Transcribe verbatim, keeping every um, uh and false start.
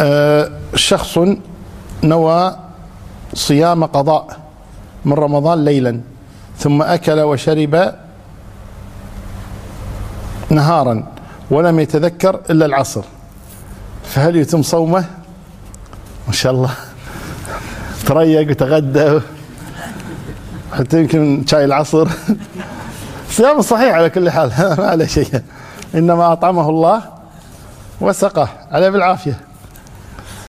آه شخص نوى صيام قضاء من رمضان ليلا، ثم أكل وشرب نهارا ولم يتذكر إلا العصر، فهل يتم صومه؟ ما شاء الله، تريق وتغدى حتى يمكن شاي العصر. صيام صحيح على كل حال، ما عليه شيء، إنما أطعمه الله وسقاه، عليه بالعافية.